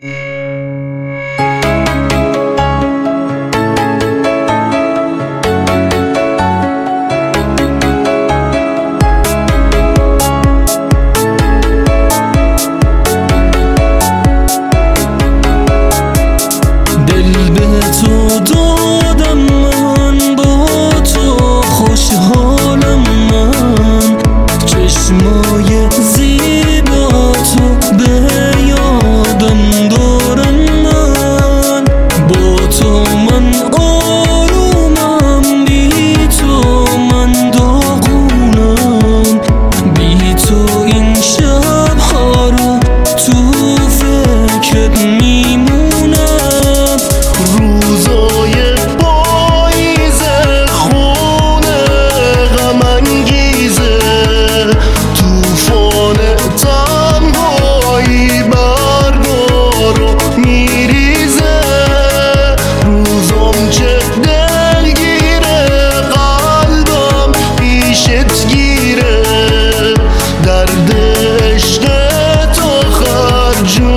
تو دادم من، با تو خوشحالم من، چشمای زیبا تو به یادم دارم من، با تو من آرومم، بی تو من داغونم، بی تو این شب‌ها رو تو فکرت میمونم، روزای پاییزه خونه غم انگیزه، توفان تنهایی برگا رو میریزه، روزم چه دلگیره، قلبم پیشت گیره، درد عشق تو خرجون